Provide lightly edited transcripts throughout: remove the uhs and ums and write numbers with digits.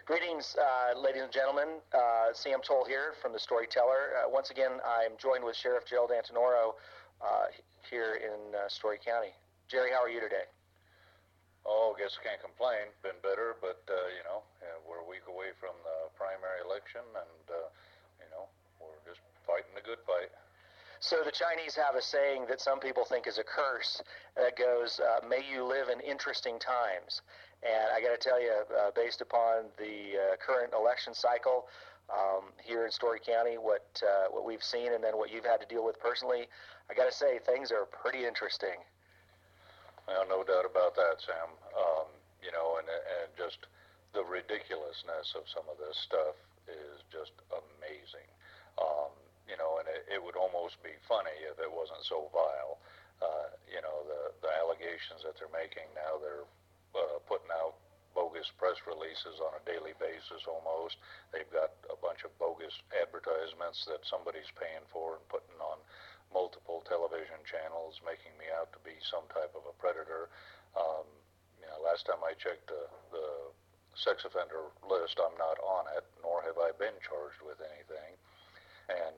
Greetings, ladies and gentlemen. Sam Toll here from The Storyteller. Once again, I'm joined with Sheriff Gerald Antonoro here in Story County. Jerry, how are you today? Oh, guess I can't complain. Been better, but, we're a week away from the primary election, and, we're just fighting the good fight. So the Chinese have a saying that some people think is a curse that goes, may you live in interesting times. And I got to tell you, based upon the current election cycle here in Story County, what we've seen and then what you've had to deal with personally, I got to say things are pretty interesting. Well, no doubt about that, Sam. And just the ridiculousness of some of this stuff is just amazing. And it would almost be funny if it wasn't so vile. The allegations that they're making now, they're putting out bogus press releases on a daily basis almost. They've got a bunch of bogus advertisements that somebody's paying for and putting on multiple television channels, making me out to be some type of a predator. Last time I checked the sex offender list, I'm not on it, nor have I been charged with anything. And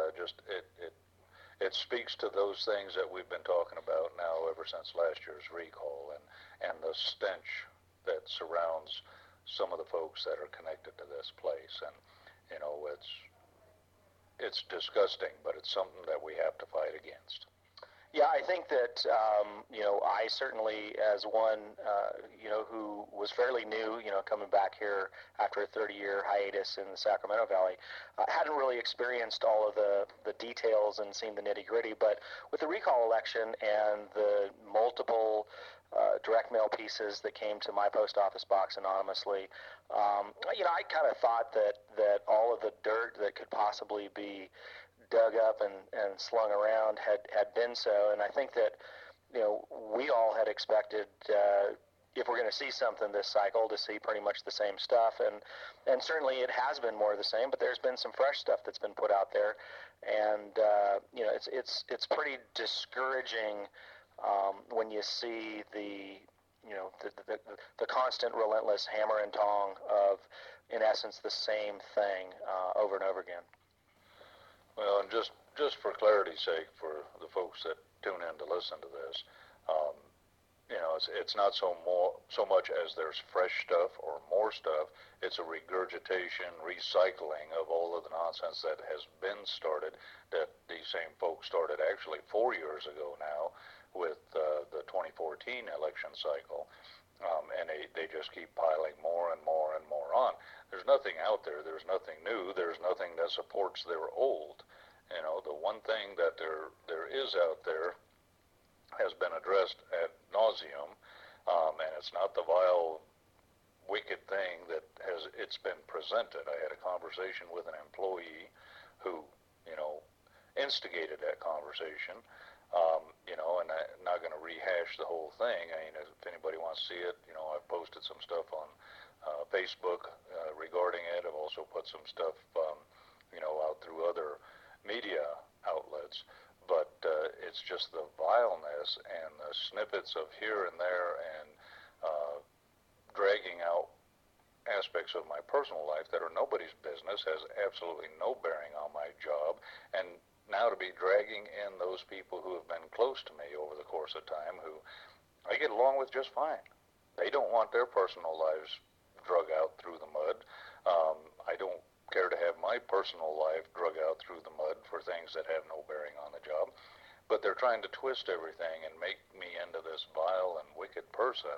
it speaks to those things that we've been talking about now ever since last year's recall, and the stench that surrounds some of the folks that are connected to this place. And it's disgusting, but it's something that we have to fight against. Yeah, I think that, I certainly, as one, who was fairly new, coming back here after a 30-year hiatus in the Sacramento Valley, hadn't really experienced all of the details and seen the nitty-gritty. But with the recall election and the multiple direct mail pieces that came to my post office box anonymously, I kind of thought that all of the dirt that could possibly be dug up and slung around had been so, and I think that we all had expected if we're going to see something this cycle to see pretty much the same stuff, and certainly it has been more of the same, but there's been some fresh stuff that's been put out there, and it's pretty discouraging when you see the constant relentless hammer and tong of, in essence, the same thing over and over again. Well, and just for clarity's sake, for the folks that tune in to listen to this, it's not so much as there's fresh stuff or more stuff. It's a regurgitation, recycling of all of the nonsense that has been started, that these same folks started actually 4 years ago now with the 2014 election cycle. And they just keep piling more and more and more on. There's nothing out there. There's nothing new. There's nothing that supports their old. The one thing that there is out there has been addressed ad nauseum, and it's not the vile, wicked thing that it's been presented. I had a conversation with an employee who, instigated that conversation. And I'm not going to rehash the whole thing. I mean, if anybody wants to see it, I've posted some stuff on Facebook regarding it. I've also put some stuff, out through other media outlets. But it's just the vileness and the snippets of here and there, and dragging out aspects of my personal life that are nobody's business, has absolutely no bearing on my job, and now to be dragging in those people who have been close to me over the course of time, who I get along with just fine. They don't want their personal lives drug out through the mud. I don't care to have my personal life drug out through the mud for things that have no bearing on the job. But they're trying to twist everything and make me into this vile and wicked person.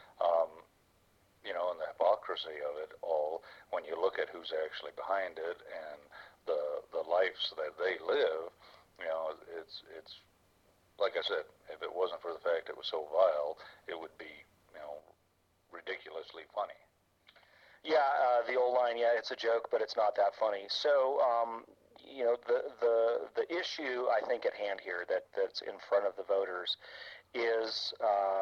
And the hypocrisy of it all, when you look at who's actually behind it and the lives that they live, it's like I said, if it wasn't for the fact it was so vile, it would be, ridiculously funny. Yeah, the old line, yeah, it's a joke, but it's not that funny. So, the issue I think at hand here that's in front of the voters is,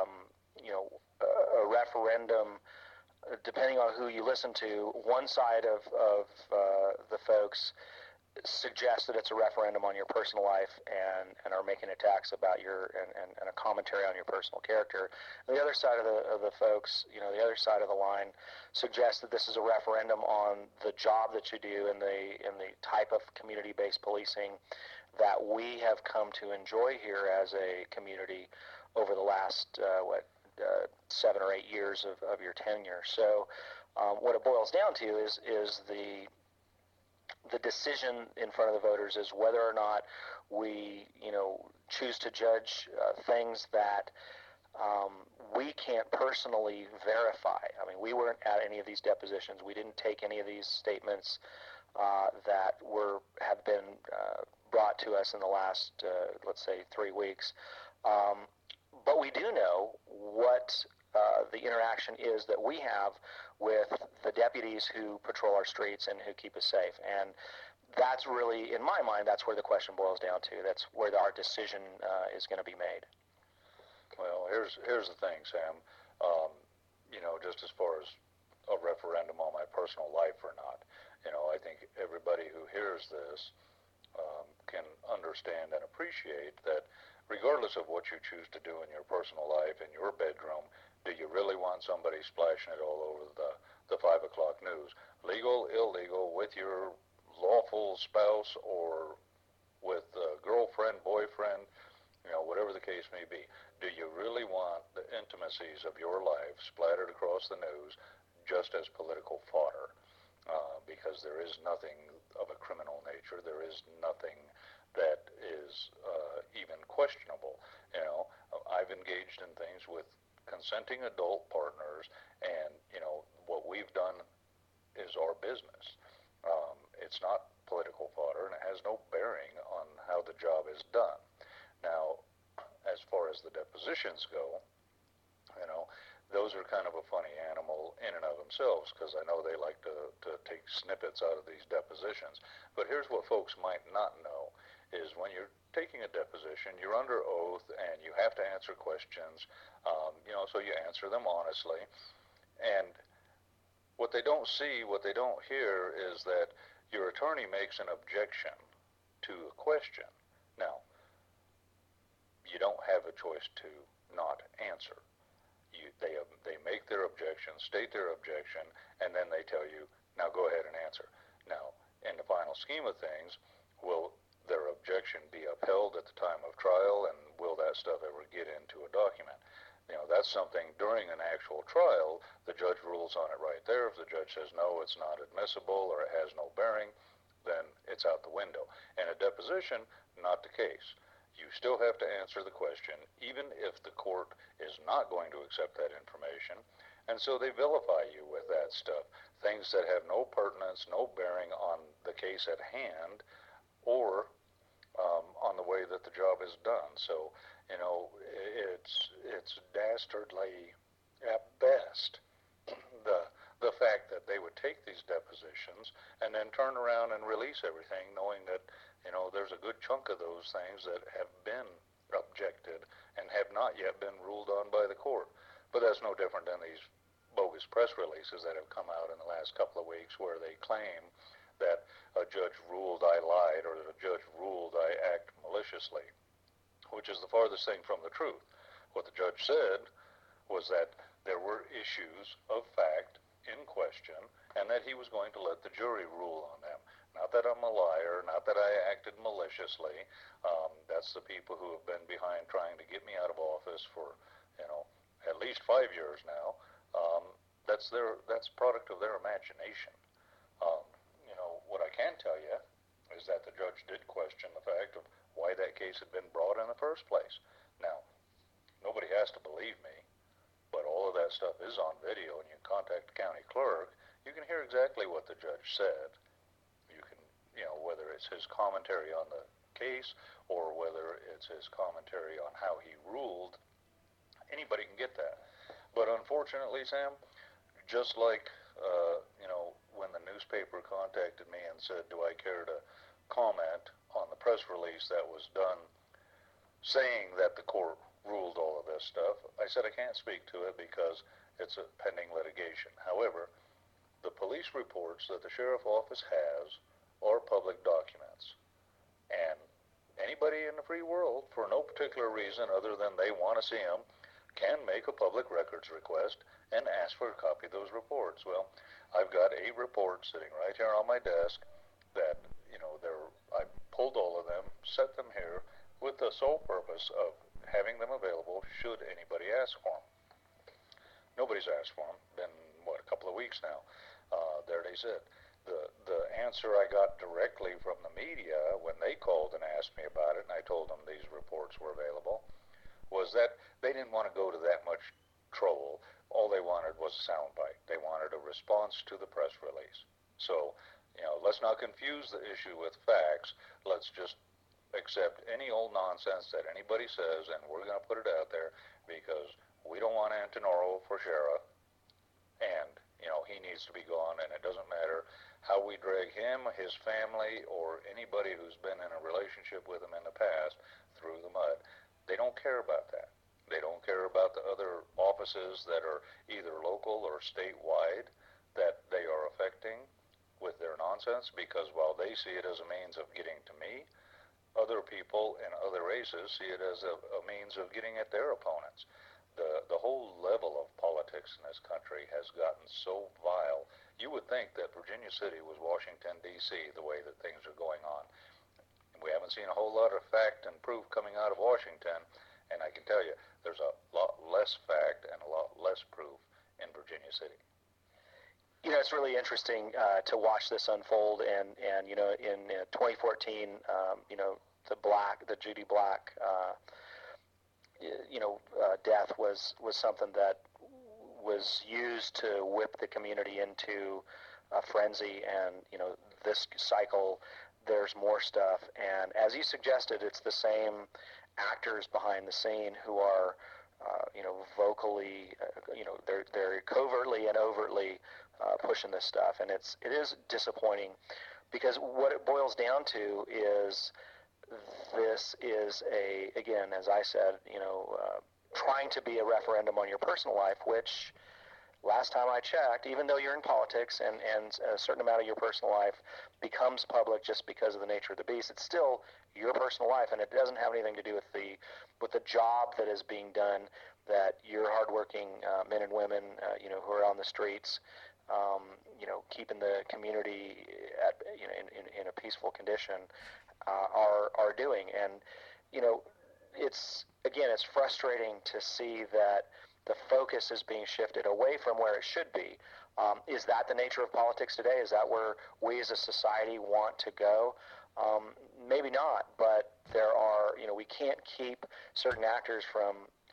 a referendum. Depending on who you listen to, one side of the folks suggest that it's a referendum on your personal life and are making attacks about and a commentary on your personal character. And the other side of the folks, the other side of the line suggests that this is a referendum on the job that you do and the type of community-based policing that we have come to enjoy here as a community over the last 7 or 8 years of your tenure. So what it boils down to is the decision in front of the voters is whether or not we, choose to judge things that we can't personally verify. I mean, we weren't at any of these depositions. We didn't take any of these statements that have been brought to us in the last, let's say, 3 weeks. But we do know what the interaction is that we have with the deputies who patrol our streets and who keep us safe. And that's really, in my mind, that's where the question boils down to. That's where our decision is going to be made. Well, here's the thing, Sam. Just as far as a referendum on my personal life or not, I think everybody who hears this can understand and appreciate that regardless of what you choose to do in your personal life, in your bedroom, do you really want somebody splashing it all over the 5 o'clock news? Legal, illegal, with your lawful spouse or with a girlfriend, boyfriend, whatever the case may be. Do you really want the intimacies of your life splattered across the news just as political fodder? Because there is nothing of a criminal nature. There is nothing that is even questionable. I've engaged in things with consenting adult partners, and what we've done is our business. It's not political fodder, and it has no bearing on how the job is done. Now, as far as the depositions go, those are kind of a funny animal in and of themselves, because I know they like to take snippets out of these depositions. But here's what folks might not know, is when you're taking a deposition, you're under oath, and you have to answer questions, so you answer them honestly. And what they don't see, what they don't hear, is that your attorney makes an objection to a question. Now, you don't have a choice to not answer. They make their objection, state their objection, and then they tell you, now go ahead and answer. Now, in the final scheme of things, will their objection be upheld at the time of trial, and will that stuff ever get into a document? That's something during an actual trial, the judge rules on it right there. If the judge says, no, it's not admissible or it has no bearing, then it's out the window. In a deposition, not the case. You still have to answer the question, even if the court is not going to accept that information. And so they vilify you with that stuff, things that have no pertinence, no bearing on the case at hand, or on the way that the job is done. So, it's dastardly at best, the fact that they would take these depositions and then turn around and release everything, knowing that there's a good chunk of those things that have been objected and have not yet been ruled on by the court. But that's no different than these bogus press releases that have come out in the last couple of weeks, where they claim that a judge ruled I lied, or that a judge ruled I act maliciously, which is the farthest thing from the truth. What the judge said was that there were issues of fact in question, and that he was going to let the jury rule on them. Not that I'm a liar, not that I acted maliciously. That's the people who have been behind trying to get me out of office for, at least 5 years now. That's product of their imagination. What I can tell you is that the judge did question the fact of why that case had been brought in the first place. Now, nobody has to believe me, but all of that stuff is on video, and you can contact the county clerk. You can hear exactly what the judge said. You can, whether it's his commentary on the case or whether it's his commentary on how he ruled, anybody can get that. But unfortunately, Sam, just like, when the newspaper contacted me and said, do I care to comment on the press release that was done saying that the court ruled all of this stuff, I said I can't speak to it because it's a pending litigation. However, the police reports that the sheriff office has or public documents. And anybody in the free world, for no particular reason other than they want to see them, can make a public records request and ask for a copy of those reports. Well, I've got 8 reports sitting right here on my desk that, I pulled all of them, set them here with the sole purpose of having them available should anybody ask for them. Nobody's asked for them. Been, a couple of weeks now. There they sit. The answer I got directly from the media when they called and asked me about it, and I told them these reports were available, was that they didn't want to go to that much trouble. All they wanted was a soundbite. They wanted a response to the press release. So, let's not confuse the issue with facts. Let's just accept any old nonsense that anybody says, and we're going to put it out there because we don't want Antonoro for sheriff, and, he needs to be gone, and it doesn't matter how we drag him, his family, or anybody who's been in a relationship with him in the past through the mud. They don't care about that. They don't care about the other offices that are either local or statewide that they are affecting with their nonsense, because while they see it as a means of getting to me, other people in other races see it as a means of getting at their opponents. The whole level of politics in this country has gotten so vile. You would think that Virginia City was Washington, D.C., the way that things are going on. We haven't seen a whole lot of fact and proof coming out of Washington, and I can tell you there's a lot less fact and a lot less proof in Virginia City. It's really interesting to watch this unfold, and in 2014, the Judy Black death was something that was used to whip the community into a frenzy, and this cycle there's more stuff, and as you suggested, it's the same actors behind the scene who are vocally they're covertly and overtly pushing this stuff, and it is disappointing, because what it boils down to is this is again, as I said, trying to be a referendum on your personal life, which last time I checked, even though you're in politics and a certain amount of your personal life becomes public just because of the nature of the beast, it's still your personal life, and it doesn't have anything to do with the job that is being done, that your hardworking men and women who are on the streets keeping the community in a peaceful condition are doing. And it's frustrating to see that the focus is being shifted away from where it should be. Is that the nature of politics today? Is that where we as a society want to go? Maybe not, but there are, we can't keep certain actors from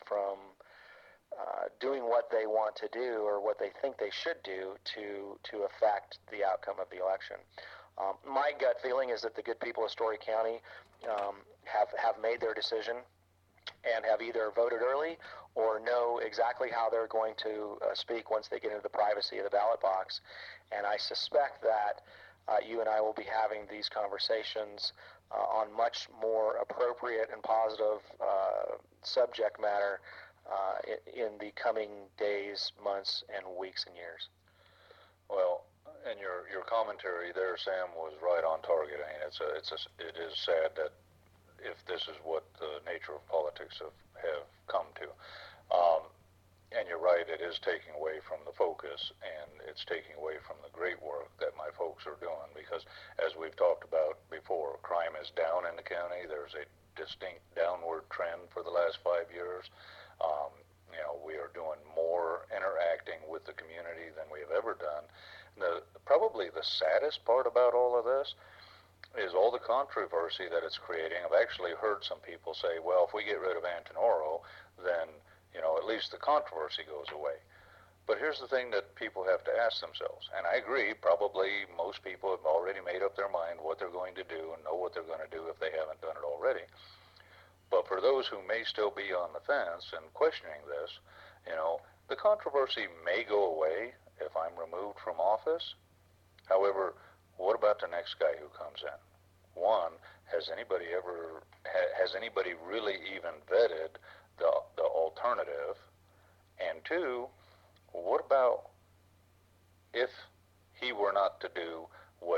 doing what they want to do or what they think they should do to affect the outcome of the election. My gut feeling is that the good people of Story County have made their decision and have either voted early or know exactly how they're going to speak once they get into the privacy of the ballot box. And I suspect that you and I will be having these conversations on much more appropriate and positive subject matter in the coming days, months, and weeks and years. Well, and your commentary there, Sam, was right on target. I mean, it is sad that if this is what the nature of politics have come to. And you're right, it is taking away from the focus, and it's taking away from the great work that my folks are doing, because as we've talked about before, crime is down in the county. There's a distinct downward trend for the last 5 years. We are doing more interacting with the community than we have ever done. Probably the saddest part about all of this is all the controversy that it's creating. I've actually heard some people say, well, if we get rid of Antonoro, then, at least the controversy goes away. But here's the thing that people have to ask themselves, and I agree, probably most people have already made up their mind what they're going to do and know what they're going to do if they haven't done it already. But for those who may still be on the fence and questioning this, the controversy may go away if I'm removed from office. However, what about the next guy who comes in? One, has anybody really even vetted the alternative? And two, what about if he were not to do what he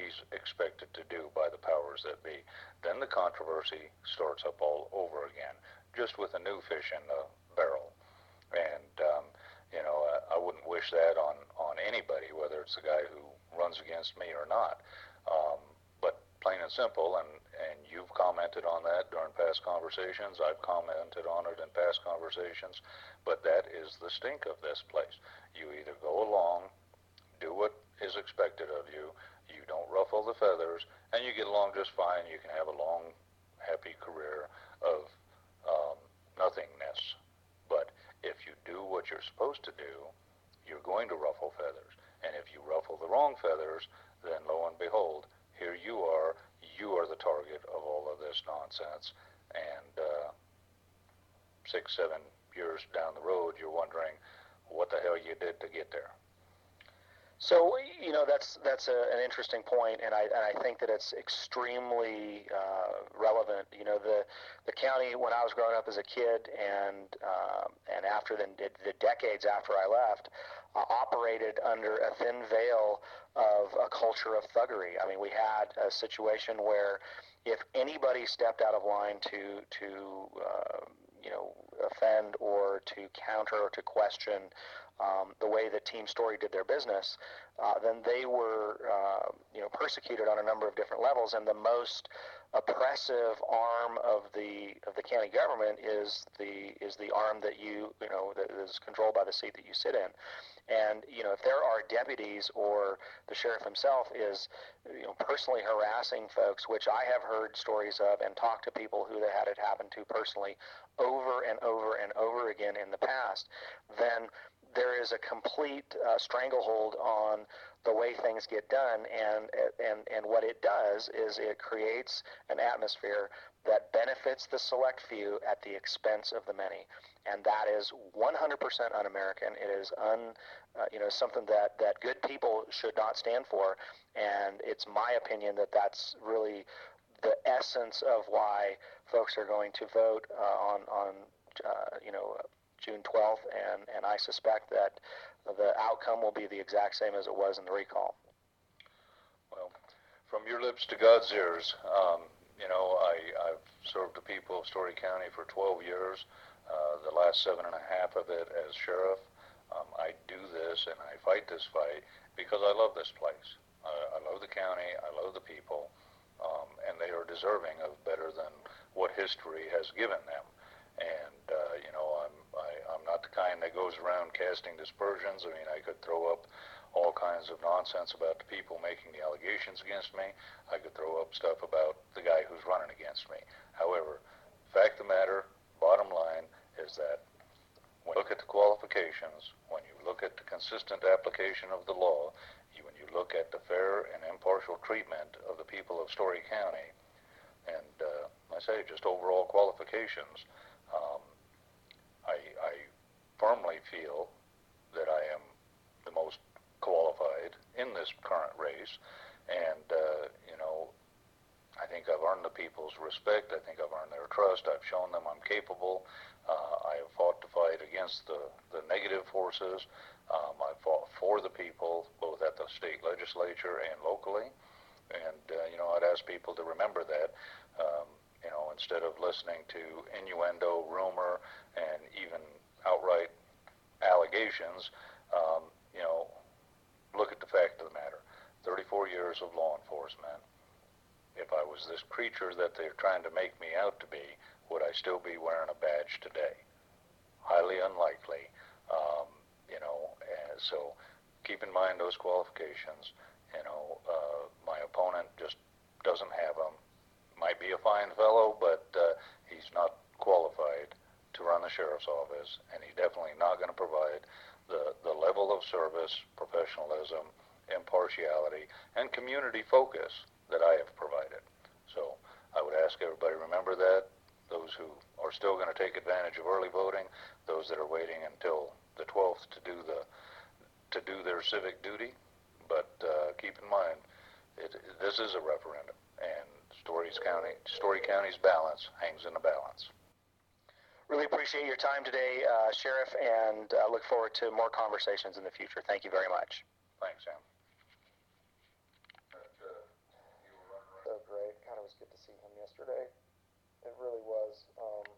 he's expected to do by the powers that be. Then the controversy starts up all over again, just with a new fish in the barrel. And, I wouldn't wish that on anybody, whether it's the guy who runs against me or not. But plain and simple, and you've commented on that during past conversations. I've commented on it in past conversations. But that is the stink of this place. You either go along, do what is expected of you, you don't ruffle the feathers, and you get along just fine. You can have a long, happy career of nothingness. But if you do what you're supposed to do, you're going to ruffle feathers. And if you ruffle the wrong feathers, then lo and behold, here you are the target of all of this nonsense. And 6, 7 years down the road, you're wondering what the hell you did to get there. So, that's an interesting point, and I think that it's extremely relevant. The county, when I was growing up as a kid, and after the decades after I left, operated under a thin veil of a culture of thuggery. I mean, we had a situation where if anybody stepped out of line to offend or to counter or to question the way that Team Story did their business, then they were persecuted on a number of different levels. And the most oppressive arm of the county government is the arm that that is controlled by the seat that you sit in. And if there are deputies or the sheriff himself is personally harassing folks, which I have heard stories of and talked to people who had it happen to personally over and over and over again in the past, then there is a complete stranglehold on the way things get done, and what it does is it creates an atmosphere that benefits the select few at the expense of the many, and that is 100% un-American. It is something that good people should not stand for, and it's my opinion that that's really the essence of why folks are going to vote on June 12th, and I suspect that the outcome will be the exact same as it was in the recall. Well, from your lips to God's ears, I've served the people of Story County for 12 years, the last 7.5 of it as sheriff. I do this and I fight this fight because I love this place. I love the county, I love the people, and they are deserving of better than what history has given them. And I'm not the kind that goes around casting dispersions. I mean, I could throw up all kinds of nonsense about the people making the allegations against me. I could throw up stuff about the guy who's running against me. However, fact of the matter, bottom line, is that when you look at the qualifications, when you look at the consistent application of the law, when you look at the fair and impartial treatment of the people of Story County, and I say just overall qualifications, I firmly feel that I am the most qualified in this current race, and I think I've earned the people's respect. I think I've earned their trust. I've shown them I'm capable. I have fought to fight against the negative forces. I've fought for the people, both at the state legislature and locally. And, I'd ask people to remember that, instead of listening to innuendo, rumor, and even outright allegations, look at the fact of the matter. 34 years of law enforcement. If I was this creature that they're trying to make me out to be, would I still be wearing a badge today? Highly unlikely. And so keep in mind those qualifications. My opponent just doesn't have them. Might be a fine fellow, but he's not qualified to run the sheriff's office, and he's definitely not going to provide the level of service, professionalism, impartiality, and community focus that I have provided. So I would ask everybody to remember that. Those who are still going to take advantage of early voting, those that are waiting until the 12th to do their civic duty. But keep in mind, this is a referendum, and Story County's balance hangs in the balance. Really appreciate your time today, Sheriff, and look forward to more conversations in the future. Thank you very much. Thanks, Sam. get to see him yesterday. It really was.